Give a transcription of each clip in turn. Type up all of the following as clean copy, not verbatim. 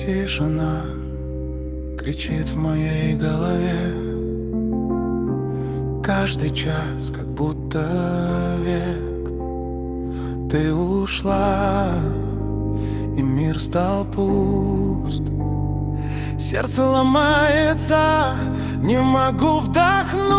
тишина кричит в моей голове. Каждый час как будто век. Ты ушла, и мир стал пуст. Сердце ломается, не могу вдохнуть.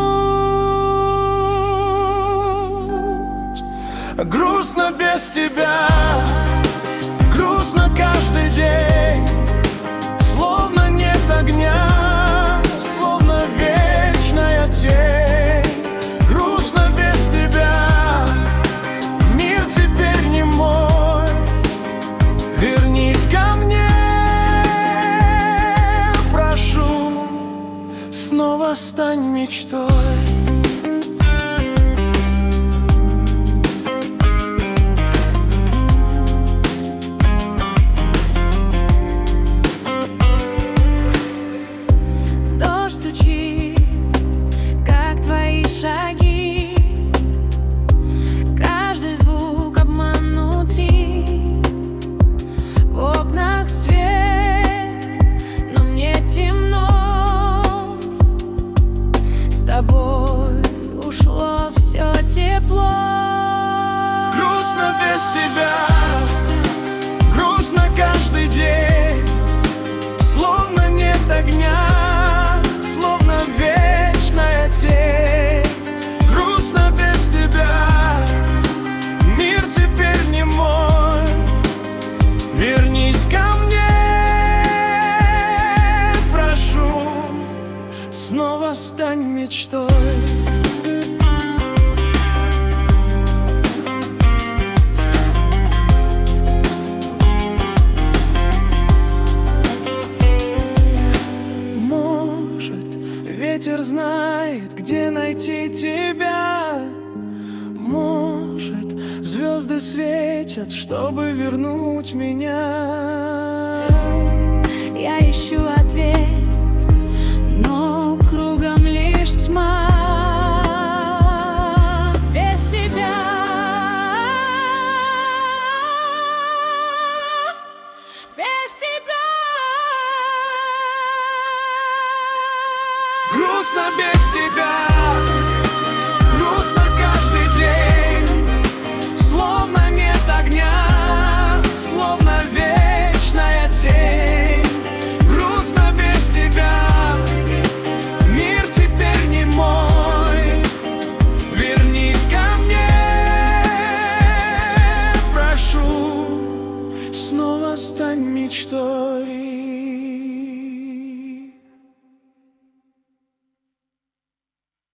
Грустно без тебя, грустно каждый день. Словно нет огня, словно вечная тень. Грустно без тебя, мир теперь не мой. Вернись ко мне, прошу, снова стань мечтой. Стучит, как твои шаги. Каждый звук обман внутри. В окнах свет, но мне темно. С тобой ушло все тепло. Грустно без тебя, грустно каждый день. Словно нет огня, вечная тень. Грустно без тебя, мир теперь не мой. Вернись ко мне, прошу, снова стань мечтой. Ветер знает, где найти тебя. Может, звезды светят, чтобы вернуть меня. Я ищу ответ, но кругом лишь тьма. Без тебя, без тебя. Грустно без тебя, грустно каждый день. Словно нет огня, словно вечная тень. Грустно без тебя, мир теперь не мой. Вернись ко мне, прошу, снова стань мечтой.